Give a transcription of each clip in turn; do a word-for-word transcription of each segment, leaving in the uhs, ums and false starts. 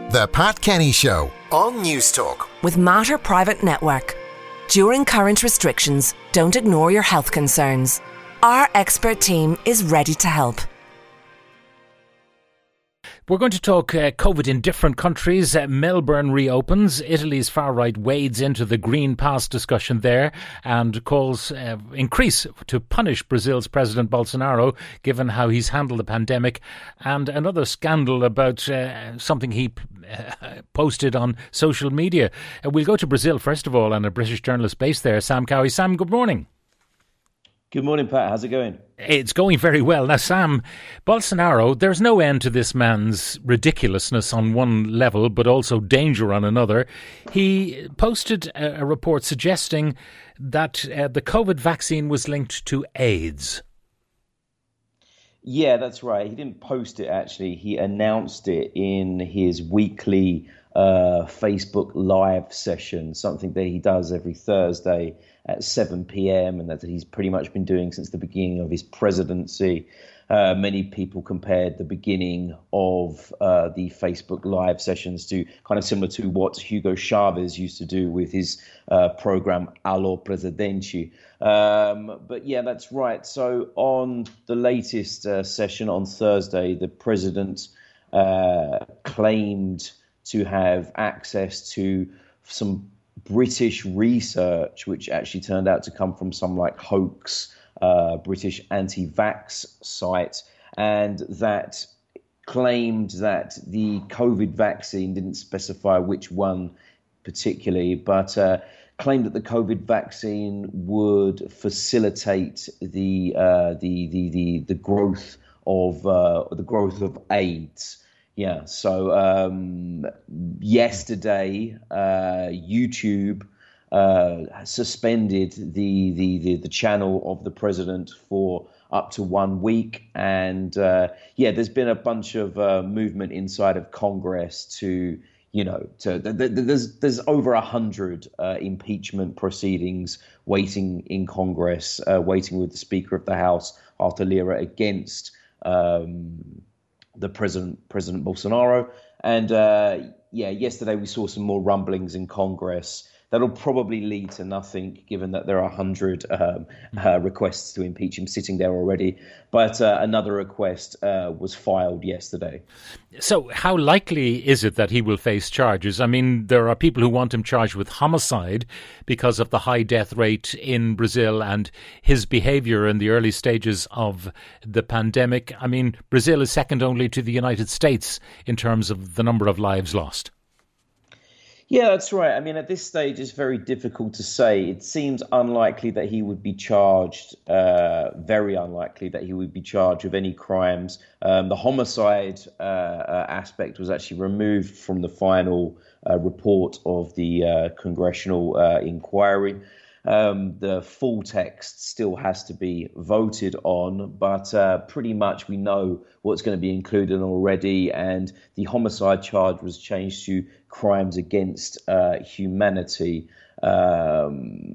The Pat Kenny Show on News Talk. With Mater Private Network. During current restrictions, don't ignore your health concerns. Our expert team is ready to help. We're going to talk uh, COVID in different countries. Uh, Melbourne reopens. Italy's far right wades into the Green Pass discussion there and calls uh, increase to punish Brazil's President Bolsonaro, given how he's handled the pandemic. And another scandal about uh, something he uh, posted on social media. Uh, we'll go to Brazil first of all, and a British journalist based there, Sam Cowie. Sam, good morning. Good morning, Pat. How's it going? It's going very well. Now, Sam, Bolsonaro, there's no end to this man's ridiculousness on one level, but also danger on another. He posted a, a report suggesting that uh, the COVID vaccine was linked to AIDS. Yeah, that's right. He didn't post it, actually. He announced it in his weekly uh, Facebook Live session, something that he does every Thursday at seven p.m. and that he's pretty much been doing since the beginning of his presidency. Uh, many people compared the beginning of uh, the Facebook Live sessions to kind of similar to what Hugo Chavez used to do with his uh, program Allo Presidente. Um, but yeah, that's right. So on the latest uh, session on Thursday, the president uh, claimed to have access to some British research, which actually turned out to come from some like hoax uh, British anti-vax site, and that claimed that the COVID vaccine didn't specify which one particularly, but uh, claimed that the COVID vaccine would facilitate the uh, the, the the the growth of uh, the growth of AIDS. Yeah, so um, yesterday, uh, YouTube uh, suspended the, the, the, the channel of the president for up to one week. And uh, yeah, there's been a bunch of uh, movement inside of Congress to, you know, to th- th- there's there's over a hundred uh, impeachment proceedings waiting in Congress, uh, waiting with the Speaker of the House, Arthur Lira, against um the president, President Bolsonaro. And uh, yeah, yesterday we saw some more rumblings in Congress that'll probably lead to nothing, given that there are one hundred um, uh, requests to impeach him sitting there already. But uh, another request uh, was filed yesterday. So how likely is it that he will face charges? I mean, there are people who want him charged with homicide because of the high death rate in Brazil and his behaviour in the early stages of the pandemic. I mean, Brazil is second only to the United States in terms of the number of lives lost. Yeah, that's right. I mean, at this stage, it's very difficult to say. It seems unlikely that he would be charged, uh, very unlikely that he would be charged with any crimes. Um, the homicide uh, uh, aspect was actually removed from the final uh, report of the uh, congressional uh, inquiry. Um, the full text still has to be voted on, but uh, pretty much we know what's going to be included already, and the homicide charge was changed to crimes against uh, humanity. Um,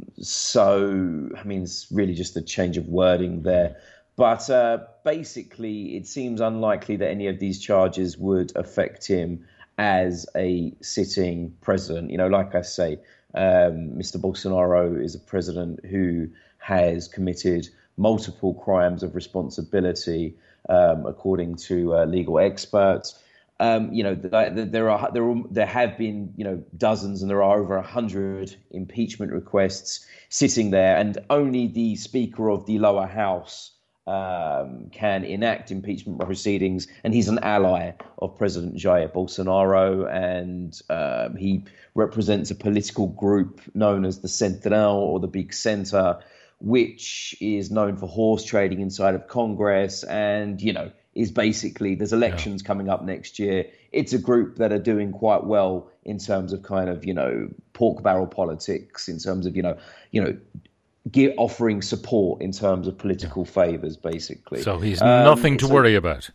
so, I mean, it's really just a change of wording there. But uh, basically, it seems unlikely that any of these charges would affect him as a sitting president. You know, like I say, Um, Mister Bolsonaro is a president who has committed multiple crimes of responsibility, um, according to uh, legal experts. Um, you know, th- there are there are, there have been you know dozens, and there are over a hundred impeachment requests sitting there, and only the Speaker of the lower house um, can enact impeachment proceedings, and he's an ally of President Jair Bolsonaro, and um, he represents a political group known as the Centrão, or the Big Centre, which is known for horse trading inside of Congress, and, you know, is basically, there's elections yeah. coming up next year. It's a group that are doing quite well in terms of kind of, you know, pork barrel politics, in terms of, you know, you know, Give, offering support in terms of political favours, basically. So he's um, nothing to so, worry about.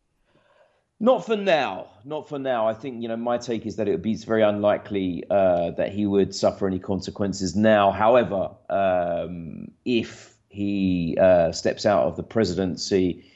Not for now. Not for now. I think, you know, my take is that it would be it's very unlikely uh, that he would suffer any consequences now. However, um, if he uh, steps out of the presidency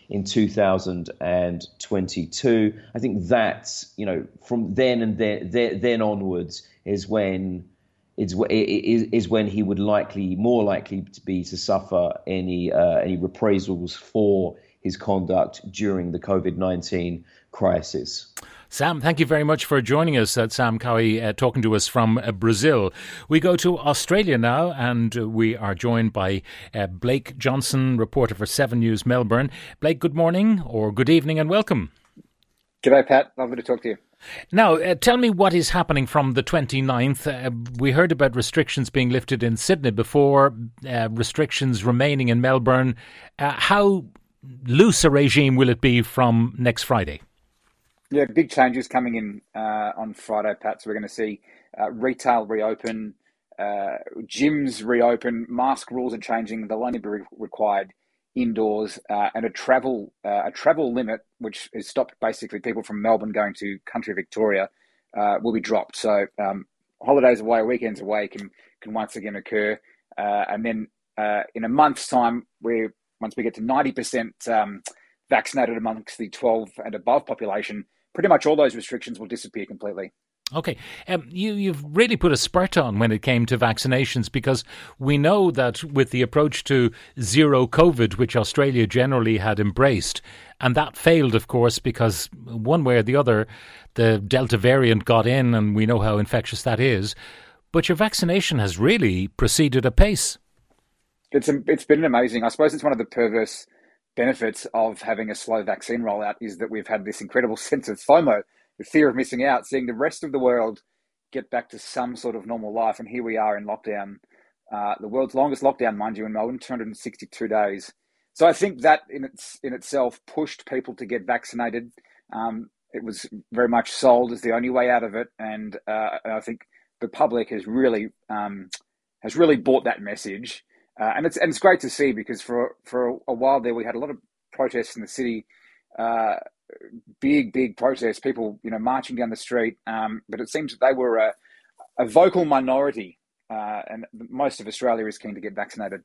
in two thousand twenty-two. I think that's, you know, from then and then, then, then onwards is when is, is, is when he would likely, more likely to be to suffer any uh, any reprisals for his conduct during the COVID nineteen crisis. Sam, thank you very much for joining us. That's Sam Cowie uh, talking to us from uh, Brazil. We go to Australia now, and uh, we are joined by uh, Blake Johnson, reporter for Seven News Melbourne. Blake, good morning or good evening and welcome. G'day, Pat. Lovely to talk to you. Now, uh, tell me what is happening from the twenty-ninth. Uh, we heard about restrictions being lifted in Sydney before, uh, restrictions remaining in Melbourne. Uh, how loose a regime will it be from next Friday? Yeah, big changes coming in uh, on Friday, Pat. So we're going to see uh, retail reopen, uh, gyms reopen, mask rules are changing. They'll only be re- required indoors, uh, and a travel uh, a travel limit, which has stopped basically people from Melbourne going to country Victoria, uh, will be dropped. So um, holidays away, weekends away can can once again occur, uh, and then uh, in a month's time, we once we get to ninety percent um, vaccinated amongst the twelve and above population, pretty much all those restrictions will disappear completely. Okay. Um, you, you've really put a spurt on when it came to vaccinations, because we know that with the approach to zero COVID, which Australia generally had embraced, and that failed, of course, because one way or the other, the Delta variant got in, and we know how infectious that is. But your vaccination has really proceeded apace. It's, it's been amazing. I suppose it's one of the perverse benefits of having a slow vaccine rollout is that we've had this incredible sense of FOMO, the fear of missing out, seeing the rest of the world get back to some sort of normal life. And here we are in lockdown, uh, the world's longest lockdown, mind you, in Melbourne, two hundred sixty-two days. So I think that in its in itself pushed people to get vaccinated. Um, it was very much sold as the only way out of it. And uh, I think the public has really um, has really bought that message. Uh, and it's and it's great to see, because for for a while there we had a lot of protests in the city, uh, big big protests, people you know marching down the street. Um, but it seems that they were a, a vocal minority, uh, and most of Australia is keen to get vaccinated.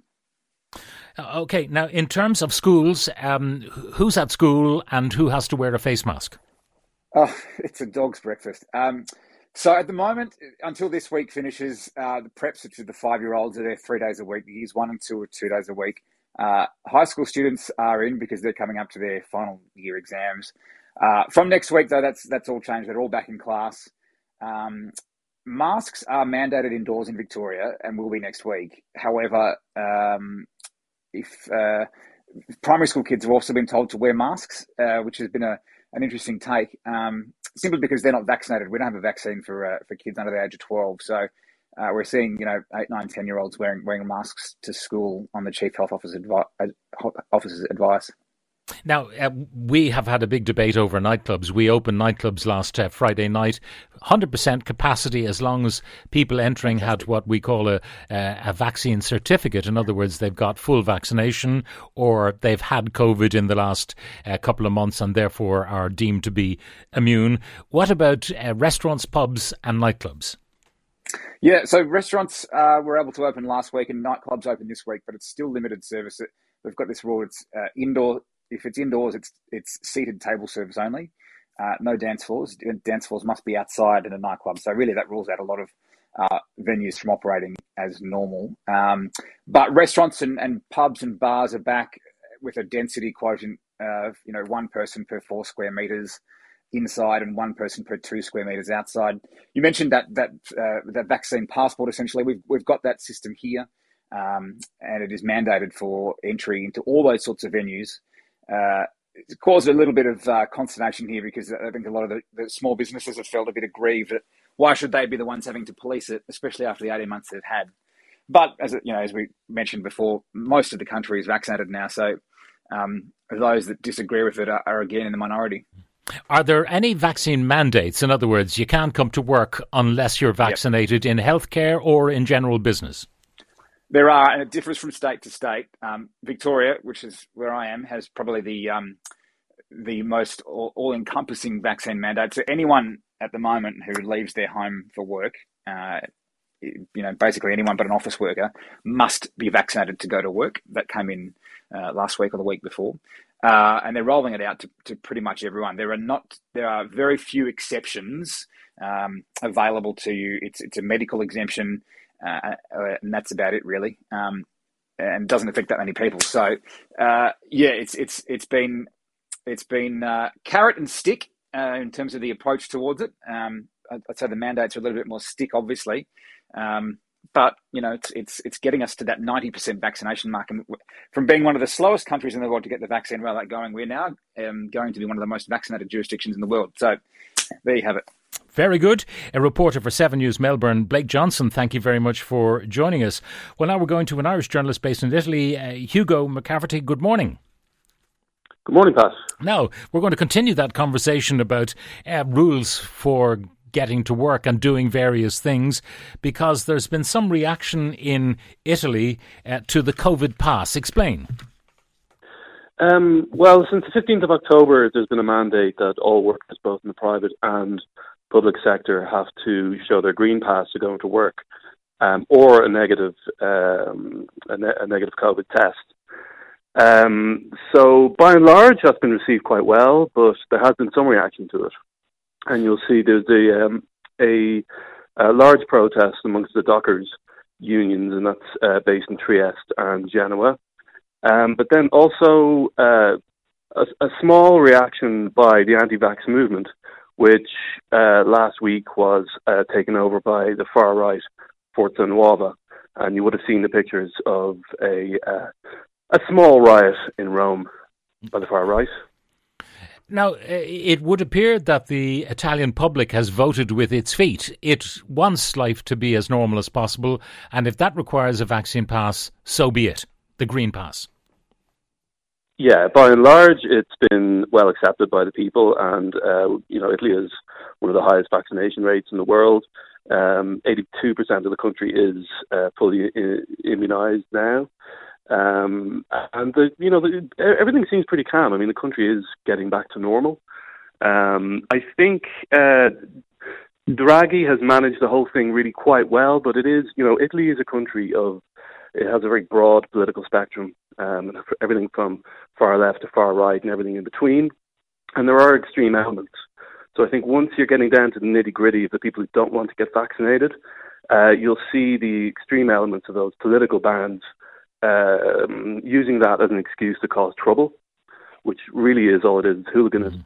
Okay, now in terms of schools, um, who's at school and who has to wear a face mask? Oh, it's a dog's breakfast. Um, So at the moment, until this week finishes, uh, the preps, which are the five-year-olds, are there three days a week. The years one and two are two days a week. Uh, high school students are in because they're coming up to their final year exams. Uh, from next week, though, that's that's all changed. They're all back in class. Um, masks are mandated indoors in Victoria and will be next week. However, um, if uh, primary school kids have also been told to wear masks, uh, which has been a an interesting take. Um, simply because they're not vaccinated. We don't have a vaccine for uh, for kids under the age of twelve. So uh, we're seeing, you know, eight, nine, ten-year-olds wearing wearing masks to school on the Chief Health Officer's, advi- officer's advice. Now, uh, we have had a big debate over nightclubs. We opened nightclubs last uh, Friday night, one hundred percent capacity as long as people entering had what we call a, uh, a vaccine certificate. In other words, they've got full vaccination or they've had COVID in the last uh, couple of months and therefore are deemed to be immune. What about uh, restaurants, pubs and nightclubs? Yeah, so restaurants uh, were able to open last week and nightclubs open this week, but it's still limited service. We've got this rule, it's uh, indoor. If it's indoors, it's it's seated table service only. Uh, no dance floors. Dance floors must be outside in a nightclub. So really that rules out a lot of uh, venues from operating as normal. Um, but restaurants and, and pubs and bars are back with a density quotient of, you know, one person per four square metres inside and one person per two square metres outside. You mentioned that that uh, that vaccine passport, essentially. We've, we've got that system here, um, and it is mandated for entry into all those sorts of venues. Uh, it's caused a little bit of uh, consternation here because I think a lot of the, the small businesses have felt a bit aggrieved that why should they be the ones having to police it, especially after the eighteen months they've had. But as you know, as we mentioned before, most of the country is vaccinated now, so um, those that disagree with it are, are again in the minority. Are there any vaccine mandates? In other words, you can't come to work unless you're vaccinated yep. in healthcare or in general business? There are, and it differs from state to state. Um, Victoria, which is where I am, has probably the um, the most all, all-encompassing vaccine mandate. So anyone at the moment who leaves their home for work, uh, you know, basically anyone but an office worker, must be vaccinated to go to work. That came in uh, last week or the week before. uh, and they're rolling it out to, to pretty much everyone. There are not there are very few exceptions um, available to you. It's it's a medical exemption, uh, and that's about it really, um, and it doesn't affect that many people. So uh, yeah, it's it's it's been it's been uh, carrot and stick uh, in terms of the approach towards it. Um, I'd say the mandates are a little bit more stick, obviously. Um, But, you know, it's it's it's getting us to that ninety percent vaccination mark. And from being one of the slowest countries in the world to get the vaccine rollout going, we're now um, going to be one of the most vaccinated jurisdictions in the world. So there you have it. Very good. A reporter for seven News Melbourne, Blake Johnson, thank you very much for joining us. Well, now we're going to an Irish journalist based in Italy, uh, Hugo McCafferty. Good morning. Good morning, Pat. Now, we're going to continue that conversation about uh, rules for getting to work and doing various things, because there's been some reaction in Italy uh, to the COVID pass. Explain. Um, well, since the fifteenth of October, there's been a mandate that all workers, both in the private and public sector, have to show their green pass to go into work, um, or a negative um, a, ne- a negative COVID test. Um, so, by and large, that's been received quite well, but there has been some reaction to it. And you'll see there's a, um, a, a large protest amongst the dockers unions, and that's uh, based in Trieste and Genoa. Um, but then also uh, a, a small reaction by the anti-vax movement, which uh, last week was uh, taken over by the far-right Forza Nuova. And you would have seen the pictures of a uh, a small riot in Rome by the far-right. Now, it would appear that the Italian public has voted with its feet. It wants life to be as normal as possible, and if that requires a vaccine pass, so be it, the green pass. Yeah, by and large, it's been well accepted by the people, and, uh, you know, Italy has one of the highest vaccination rates in the world. Um, eighty-two percent of the country is uh, fully I- immunised now. Um, and the, you know, the, everything seems pretty calm. I mean, the country is getting back to normal. Um, I think uh, Draghi has managed the whole thing really quite well, but it is, you know, Italy is a country of, it has a very broad political spectrum, um, everything from far left to far right and everything in between. And there are extreme elements. So I think once you're getting down to the nitty gritty of the people who don't want to get vaccinated, uh, you'll see the extreme elements of those political bands Um, using that as an excuse to cause trouble, which really is all it is, hooliganism.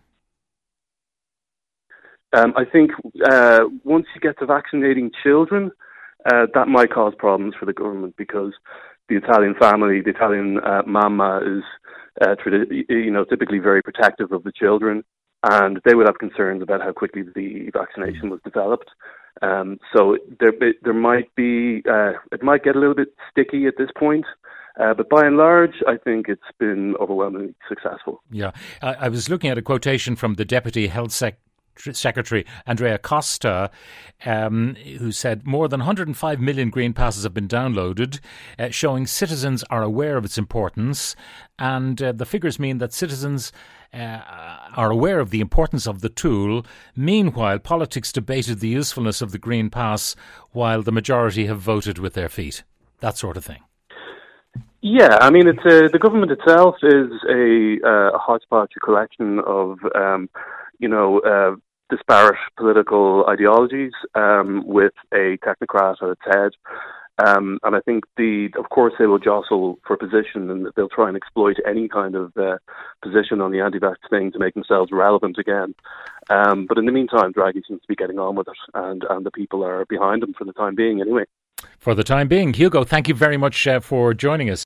Mm. Um, I think uh, once you get to vaccinating children, uh, that might cause problems for the government, because the Italian family, the Italian uh, mamma is uh, tradi- you know, typically very protective of the children, and they would have concerns about how quickly the vaccination was developed. Um, so there, there might be, uh, it might get a little bit sticky at this point. Uh, but by and large, I think it's been overwhelmingly successful. Yeah, I, I was looking at a quotation from the Deputy Health Sec- Secretary, Andrea Costa, um, who said more than one hundred five million green passes have been downloaded, uh, showing citizens are aware of its importance. And uh, the figures mean that citizens uh, are aware of the importance of the tool. Meanwhile, politics debated the usefulness of the green pass, while the majority have voted with their feet. That sort of thing. Yeah, I mean, it's a, the government itself is a, uh, a hodgepodge collection of, um, you know, uh, disparate political ideologies um, with a technocrat at its head. Um, and I think, the, of course, they will jostle for position, and they'll try and exploit any kind of uh, position on the anti-vax thing to make themselves relevant again. Um, but in the meantime, Draghi seems to be getting on with it, and, and the people are behind him for the time being anyway. For the time being. Hugo, thank you very much uh, for joining us.